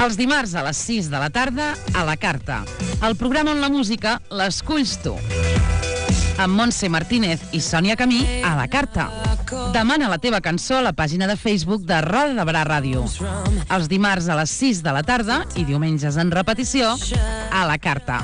Els dimarts a les 6 de la tarda, a la Carta. El programa on la música l'esculls tu. Amb Montse Martínez i Sònia Camí, a la Carta. Demana la teva cançó a la pàgina de Facebook de Roda de Barà Ràdio. Els dimarts a les 6 de la tarda i diumenges en repetició, a la Carta.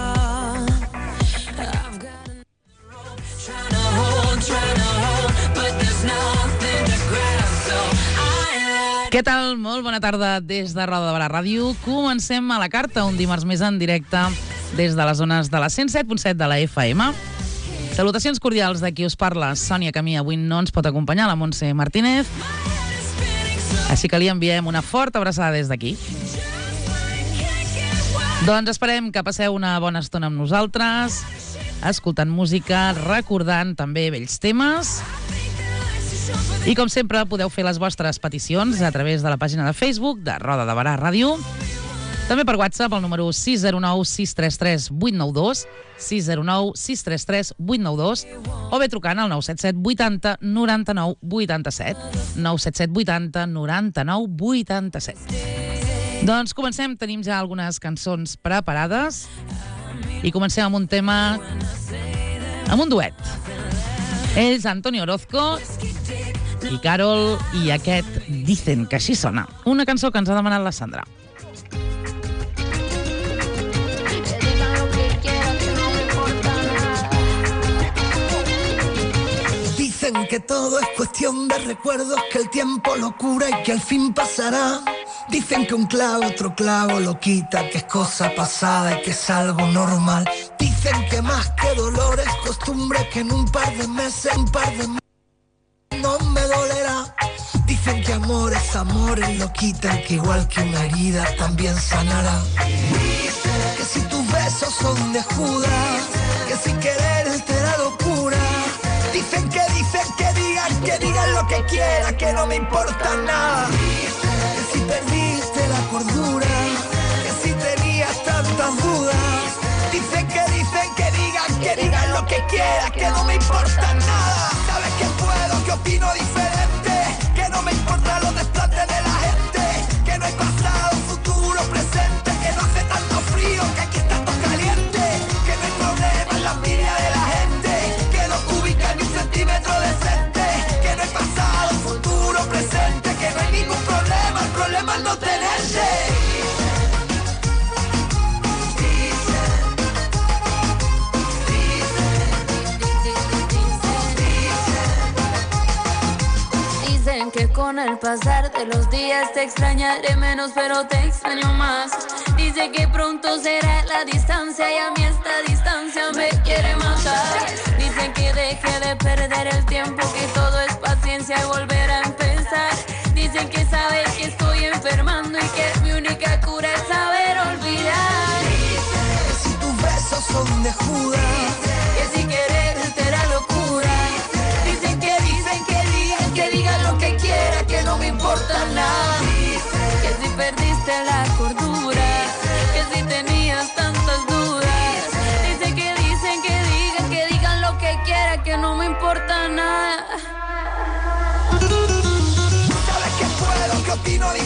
Què tal? Molt bona tarda des de Roda de Barà Ràdio. Comencem a la Carta, un dimarts més en directe des de les zones de la 107.7 de la FM. Salutacions cordials de qui us parla, Sònia Camí. Avui no ens pot acompanyar la Montse Martínez, així que li enviem una forta abraçada des d'aquí. Doncs esperem que passeu una bona estona amb nosaltres, escoltant música, recordant també vells temes. I com sempre podeu fer les vostres peticions a través de la pàgina de Facebook de Roda de Barà Ràdio. També per WhatsApp al número 609-633-892, 609-633-892, o bé trucant al 977 80 99 87, 977 80 99 87. Doncs comencem, tenim ja algunes cançons preparades i comencem amb un tema, amb un duet. És Antonio Orozco i Carol, i aquest Dicen que així sona, una cançó que ens ha demanat la Sandra. Dicen que todo es cuestión de recuerdos, que el tiempo lo cura y que al fin pasará. Dicen que un clavo otro clavo lo quita, que es cosa pasada y que es algo normal. Dicen que más que dolor es costumbre, que en un par de meses no me dolerá. Dicen que amores lo quitan, que igual que una herida también sanará. Que si tus besos son de Judas, que sin querer te da locura. Dicen que digan lo que quieran, que no me importa nada. Que si perdiste la cordura, que si tenías tantas dudas. Dicen que digan lo que quieran, que no me importa nada. Sabes que puedo, que opino diferente, que no me importa los desplantes de la gente, que no hay pasado, futuro, presente, que no hace tanto frío, que aquí está todo caliente, que no hay problema en la envidia de la gente, que no ubica ni un centímetro decente, que no hay pasado, futuro, presente, que no hay ningún problema, el problema es no tenerte. Que con el pasar de los días te extrañaré menos, pero te extraño más. Dice que pronto será la distancia y a mí esta distancia me quiere matar. Dicen que deje de perder el tiempo, que todo es paciencia y volver a empezar. Dicen que saben que estoy enfermando y que mi única cura es saber olvidar. Que si tus besos son de Judas, que si querer te da locura. Dicen que digan lo que quiera, que no me importa nada. Que si perdiste la cordura, que si tenías tantas dudas. Dicen que digan lo que quiera, que no me importa nada. sabes que puedo, que opino diferente.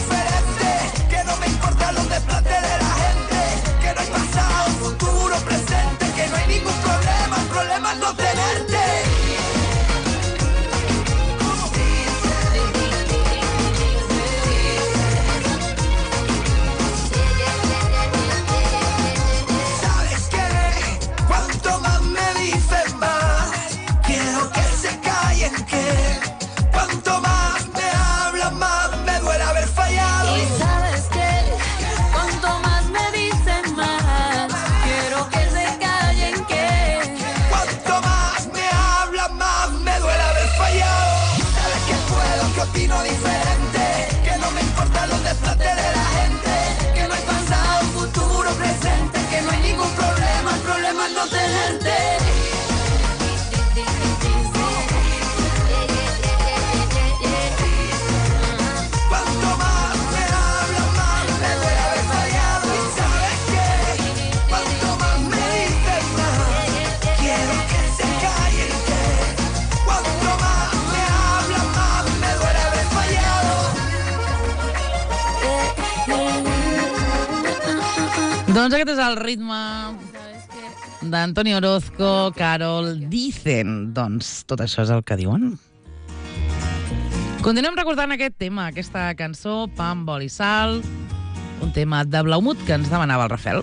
Doncs aquest és el ritme d'Antonio Orozco, Carol, Dicen. Doncs tot això és el que diuen. Continuem recordant aquest tema, aquesta cançó, Pa amb oli i sal, un tema de Blaumut que ens demanava el Rafel.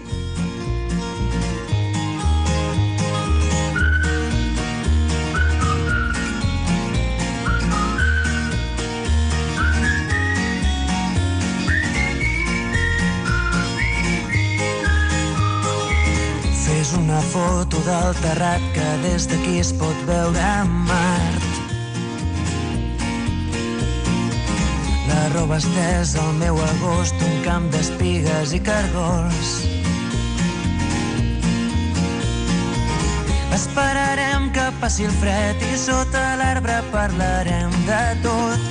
Fes una foto del terrat que des d'aquí es pot veure Mart. La roba estesa al meu agost, un camp d'espigues i cargols. Esperarem que passi el fred i sota l'arbre parlarem de tot.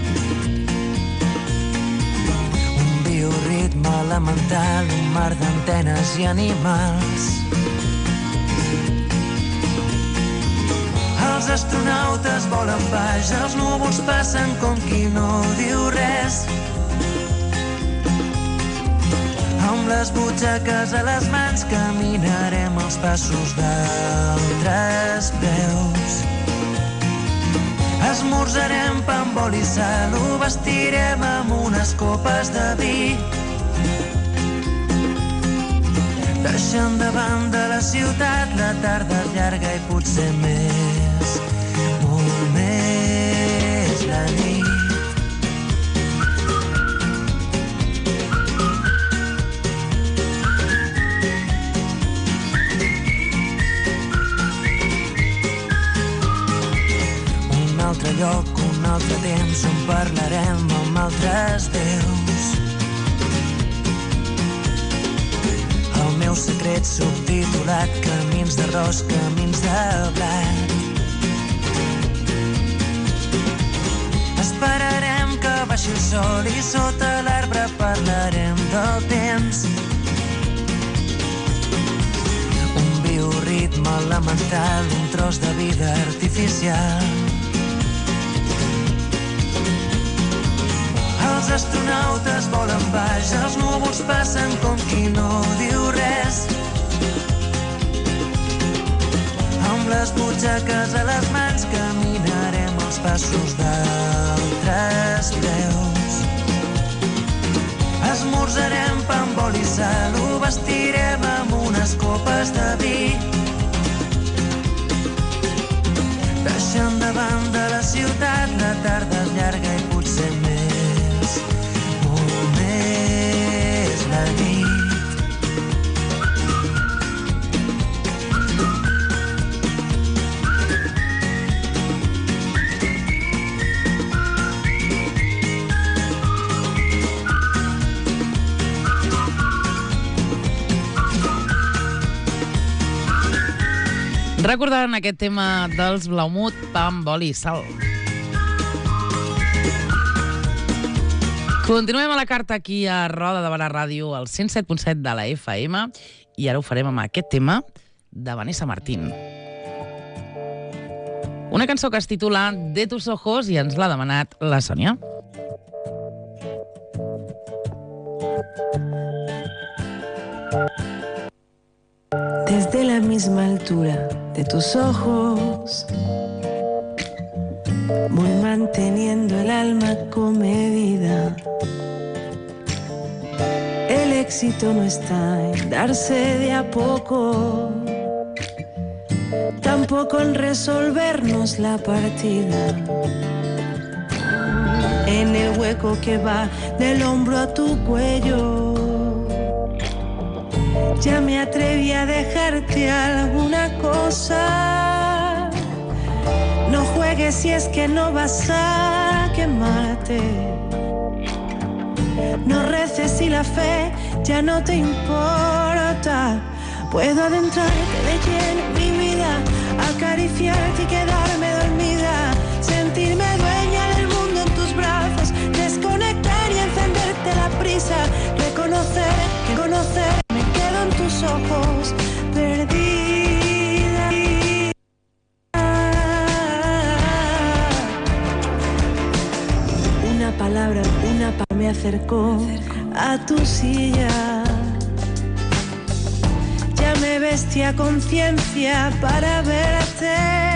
Un bioritme elemental, un mar d'antenes i animals. Els astronautes volen baix, els núvols passen com qui no diu res. Amb les butxaques a les mans caminarem els passos d'altres peus. Esmorzarem pa amb oli i sal, ho vestirem amb unes copes de vi. Deixant de banda la ciutat, la tarda és llarga i potser més, molt més la nit. Un altre lloc, un altre temps on parlarem amb altres veus. El meu secret subtitulat, camins d'arròs, camins de blat. Esperarem que baixi el sol i sota l'arbre parlarem del temps. Un bioritme elemental, un tros de vida artificial. Els astronautes volen baix, els núvols passen com qui no diu res. Amb les butxaques a les mans caminarem els passos d'altres peus. Esmorzarem pa amb oli i sal, ho vestirem amb unes copes de vi. Deixant de banda la ciutat, la tarda és llarga i potser més, molt més la nit. Recordant aquest tema dels Blaumut, Pa amb oli i sal. Continuem a la carta aquí a Roda de Barà Ràdio, al 107.7 de la FM, i ara ho farem amb aquest tema de Vanessa Martín. Una cançó que es titula De tus ojos i ens l'ha demanat la Sònia. Desde la misma altura de tus ojos voy manteniendo el alma comedida. El éxito no está en darse de a poco, tampoco en resolvernos la partida. En el hueco que va del hombro a tu cuello, ya me atreví a dejarte alguna cosa. No juegues si es que no vas a quemarte. No reces si la fe ya no te importa. Puedo adentrarte de lleno en mi vida, acariciarte y quedarme dormida, sentirme dueña del mundo en tus brazos, desconectar y encenderte la prisa, reconocer que conocer me quedo en tus ojos, perdida. Una palabra me acercó a tu silla. Dame bestia conciencia para verte.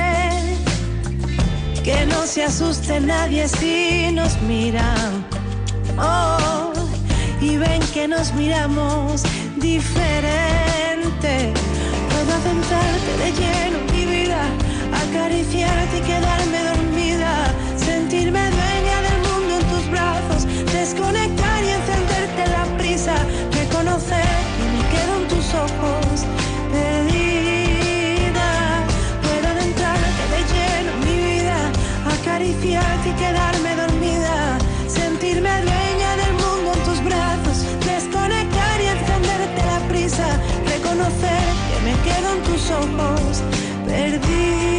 Que no se asuste nadie si nos miran. Oh, y ven que nos miramos diferente. Puedo centrarte de lleno en mi vida, acariciarte y quedarme dormida, sentirme dueña del mundo en tus brazos, desconectar y encenderte la prisa, reconocer que me quedo en tus ojos perdida. Puedo adentrarte de lleno en mi vida, acariciarte y quedarme dormida, sentirme dueña del mundo en tus brazos, desconectar y encenderte la prisa, reconocer que me quedo en tus ojos perdida.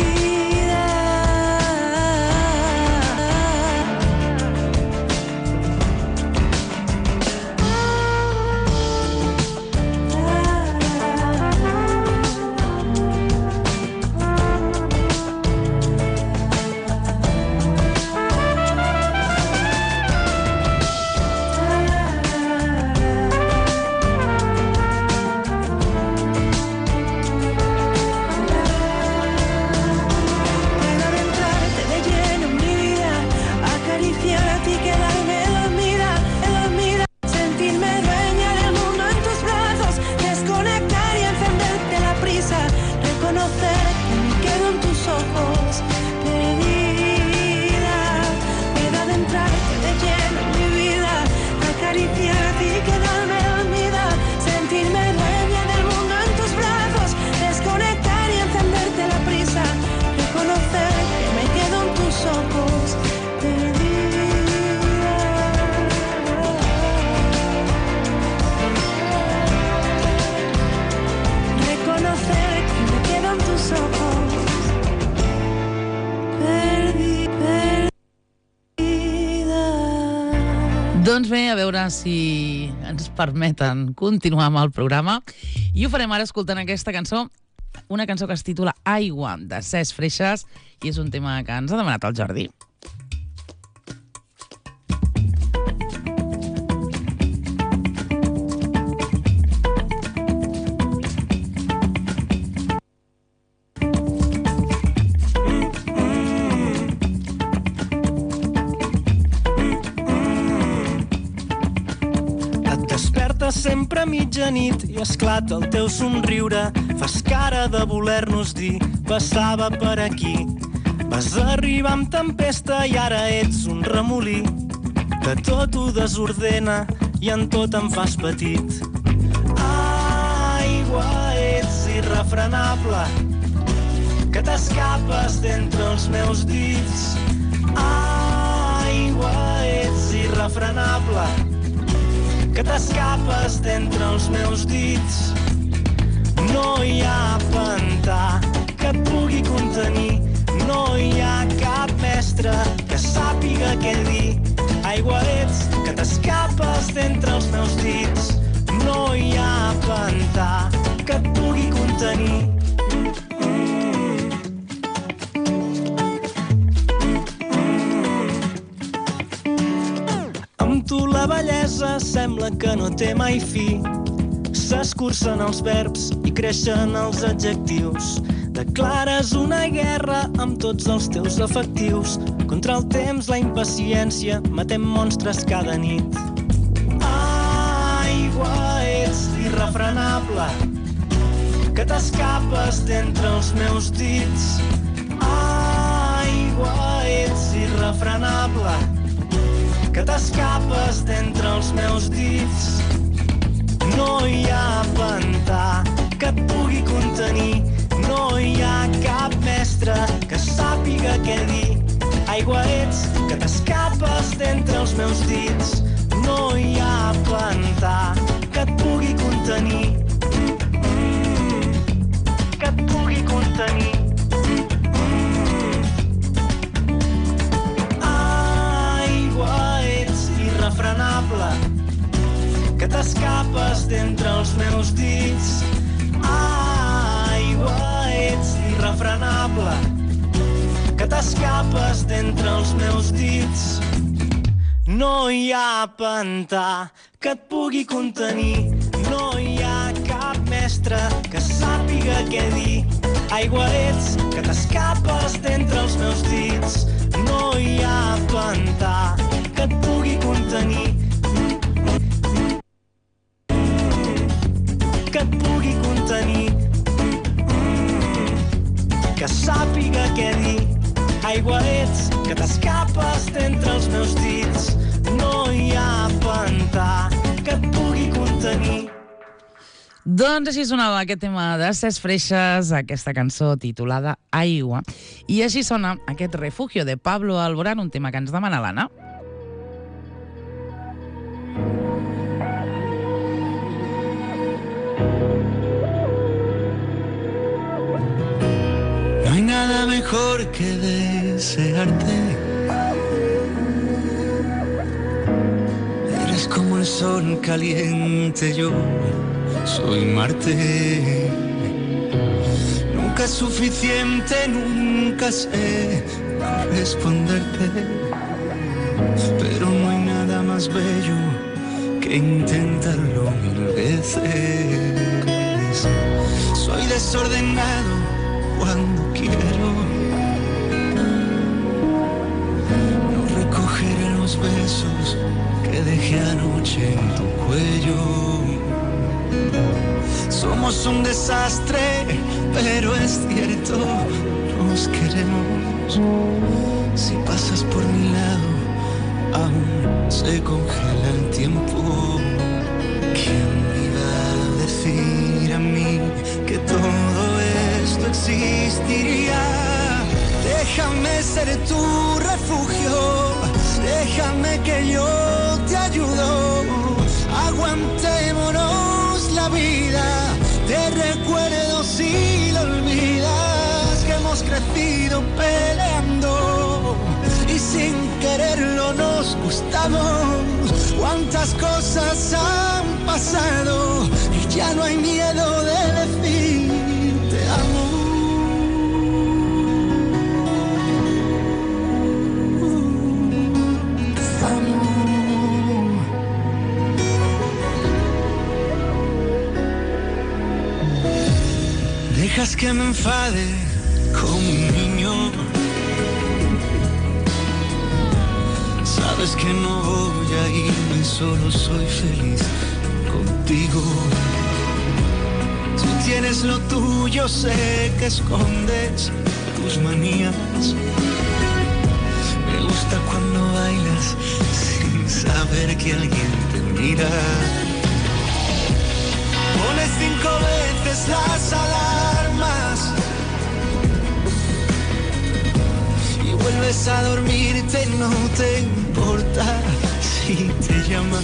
Doncs bé, a veure si ens permeten continuar amb el programa. I ho farem ara escoltant aquesta cançó, una cançó que es titula Aigua, de Cesc Freixas, i és un tema que ens ha demanat el Jordi. Sempre a mitjanit i esclata el teu somriure. Fas cara de voler-nos dir passava per aquí. Vas arribar amb tempesta i ara ets un remolí que tot ho desordena i en tot em fas petit. Aigua, ets irrefrenable, que t'escapes d'entre els meus dits. Aigua, ets irrefrenable, que t'escapes d'entre els meus dits. No hi ha pantà que et pugui contenir, no hi ha cap mestre que sàpiga què dir. Aigua ets, que t'escapes d'entre els meus dits. No hi ha pantà que et pugui contenir. Tu la bellesa sembla que no té mai fi. S'escurcen els verbs i creixen els adjectius. Declares una guerra amb tots els teus efectius. Contra el temps, la impaciència, matem monstres cada nit. Aigua, ets irrefrenable, que t'escapes d'entre els meus dits. Aigua, ets irrefrenable, que t'escapes d'entre els meus dits. No hi ha pantà que et pugui contenir, no hi ha cap mestre que sàpiga què dir. Aigua ets, que t'escapes d'entre els meus dits. No hi ha pantà que et pugui contenir, que et pugui contenir. Irrefrenable, que t'escapes d'entre els meus dits. Aigua, ets irrefrenable, que t'escapes d'entre els meus dits. No hi ha pantà que et pugui contenir, No hi ha cap mestre que sàpiga què dir. Aigua ets que t'escapes d'entre els meus dits. No hi ha pantà que et pugui contenir. Que et pugui contenir. Que sàpiga què dir. Aigua ets que t'escapes d'entre els meus dits. No hi ha pantà que et pugui contenir. Doncs així sonava aquest tema de Ses Freixes, aquesta cançó titulada Aigua. I així sona aquest Refugio de Pablo Alborán, un tema que ens demana l'Anna. No hay nada mejor que desearte. Eres como el sol caliente, yo soy Marte. Nunca es suficiente, nunca sé corresponderte. Pero no hay nada más bello que intentarlo 1000 veces. Soy desordenado cuando quiero. No recogeré los besos que dejé anoche en tu cuello. Somos un desastre, pero es cierto, nos queremos. Si pasas por mi lado, aún se congela el tiempo. ¿Quién me iba a decir a mí que todo esto existiría? Déjame ser tu refugio, déjame que yo te ayudo. Aguantémonos la vida, te recuerdo si lo olvidas, que hemos crecido peleando y sin quererlo nos gustamos. Cuántas cosas han pasado y ya no hay miedo de decir te amo. Dejas que me enfade como un niño. Sabes que no voy a irme, solo soy feliz contigo. Tú tienes lo tuyo, sé que escondes tus manías. Me gusta cuando bailas sin saber que alguien te mira. Pones 5 veces las alarmas y vuelves a dormirte, no te importa si te llaman.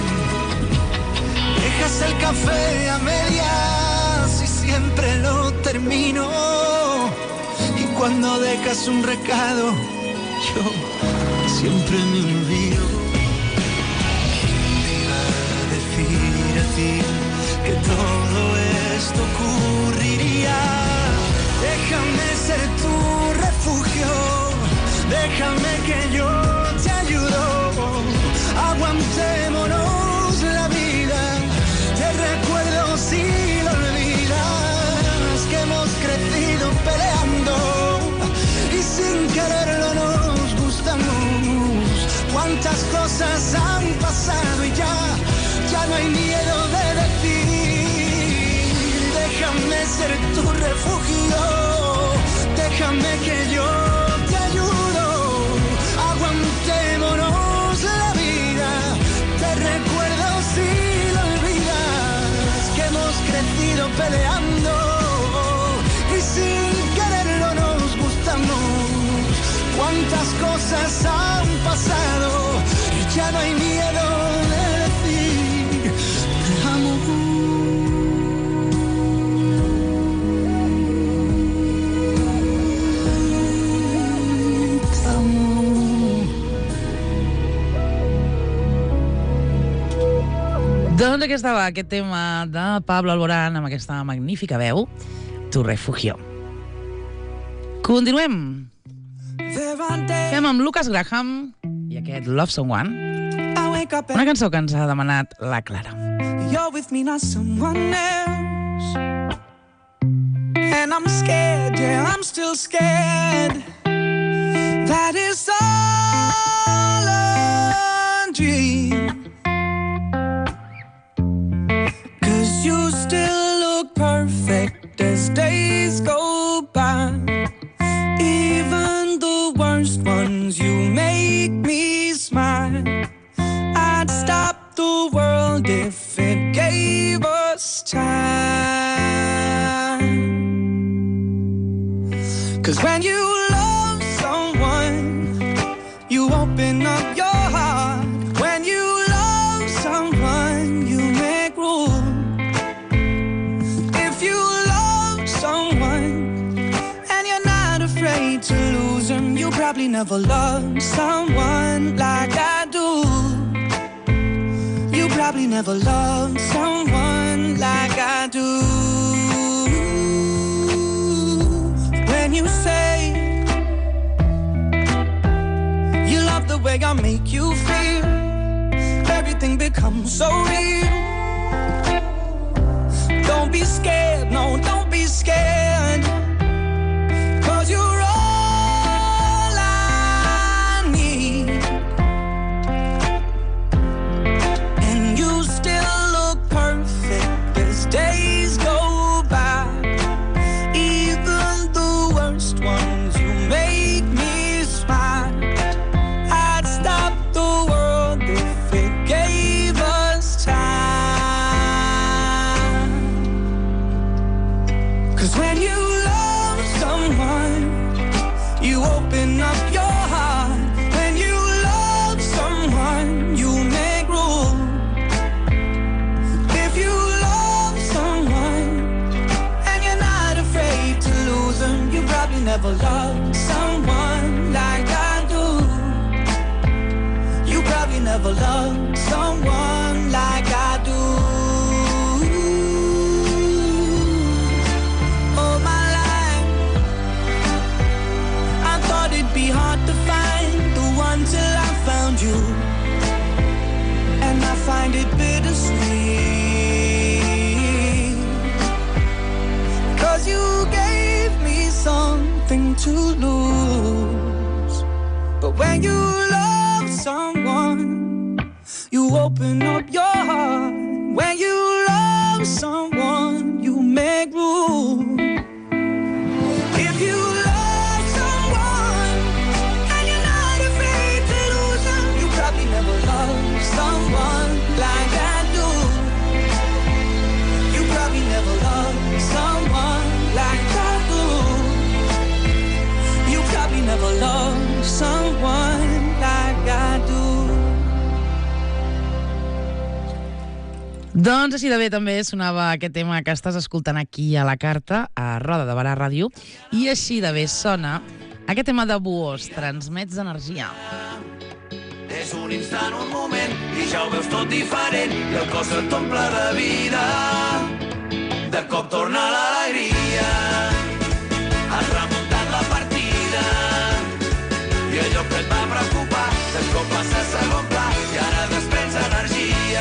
Dejas el café a medias y siempre lo termino. Y cuando dejas un recado, yo siempre me olvido. ¿Quién te iba a decir a ti que todo esto ocurriría? Déjame ser tu refugio, déjame que yo te ayudo. Aguantémonos la vida, te recuerdo si lo olvidas, que hemos crecido peleando y sin quererlo nos gustamos. Cuántas cosas han pasado y ya no hay miedo de decir. Déjame ser tu refugio, déjame que yo te ayudo. Aguantémonos la vida, te recuerdo si lo olvidas, que hemos crecido peleando y sin quererlo nos gustamos. Cuántas cosas han pasado y ya no hay miedo de decir te amo. Doncs aquí estava aquest tema de Pablo Alborán amb aquesta magnífica veu, Tu Refugio. Continuem. Fem amb Lucas Graham i aquest Love Someone, una cançó que ens ha demanat la Clara. you're with me, not someone else. And I'm scared, yeah, I'm still scared. That is all a dream. 'Cause you still look perfect as days go by. Even the worst ones, you make me smile. I'd stop the world if it gave us time. 'Cause when you love someone, you open up your heart. When you love someone, you make room. If you love someone and you're not afraid to lose them, you probably never loved someone like I do. You probably never loved someone like I do. When you say you love the way I make you feel, everything becomes so real. Don't be scared, no, don't be scared. 'Cause you're all I need. And you still look perfect as days go by. Even the worst ones, you make me smile. I'd stop the world if it gave us time. 'Cause when you love someone, you open up your heart. When you love someone, you make room. If you love someone and you're not afraid to lose them, you probably never loved someone like I do. You probably never loved someone like I do. All my life I thought it'd be hard to find the one till I found you. And I find it bittersweet. 'Cause you gave me something to lose. But when you love someone, you open up your heart. When you love someone, you make room. If you love someone and you're not afraid to lose them, you probably never loved someone like I do. You probably never loved someone like I do. You probably never loved someone like I do. Doncs així de bé també sonava aquest tema que estàs escoltant aquí a la carta, a Roda de Barà Ràdio, i així de bé sona aquest tema de Buós, Transmets energia. És un instant, un moment, i ja ho veus tot diferent, i el cos et omple de vida. De cop torna l'alegria, has remuntat la partida, i allò que et va preocupar, de cop passa a segon pla, i ara desprens energia.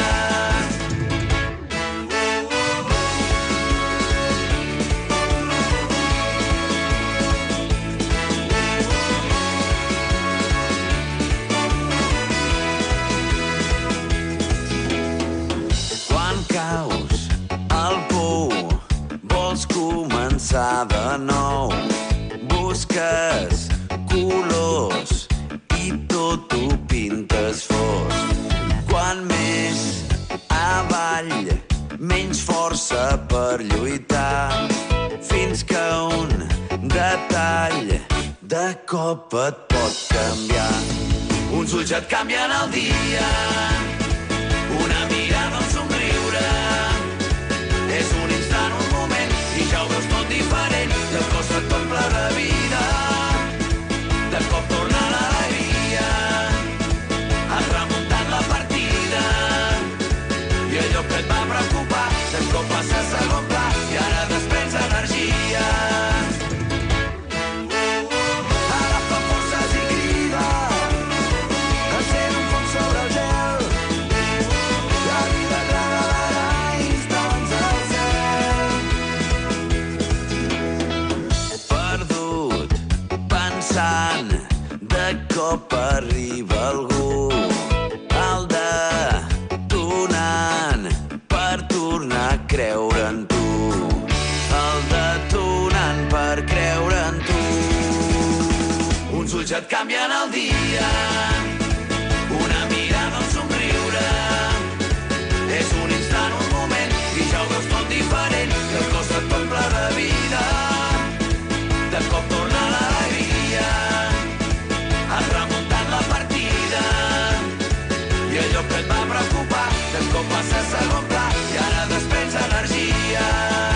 Començar de nou, busques colors i tot ho pintes fosc. Quan més avall, menys força per lluitar, fins que un detall de cop et pot canviar. Uns ulls et canvien el dia, una mirada, un somriure. És un instant, un moment, i ja ho veus tot diferent, i el cos et omple de vida. De cop torna l'alegria, has remuntat la partida, i allò que et va preocupar, de cop passa a segon pla, i ara desprens energia. Agafa forces i crida, encén un foc sobre el gel, la vida et regalarà creure en tu. El detonant per creure en tu. Uns ulls et canvien el dia, una mirada, un somriure. És un instant, un moment, i ja ho veus tot diferent, i el cos et omple de vida. De cop torna l'alegria, has remuntat la partida, i allò que et va preocupar, de cop passa a segon pla, i ara desprens energia.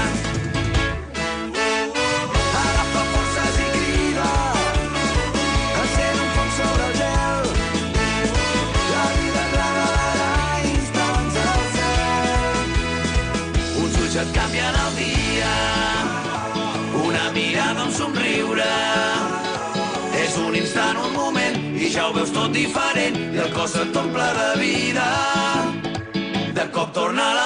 Agafa forces i crida, encén un foc sobre el gel, la vida et regalarà instants al cel. Uns ulls et canvien el dia, una mirada, un somriure. És un instant, un moment, i ja ho veus tot diferent, i el cos et omple de vida. De cop torna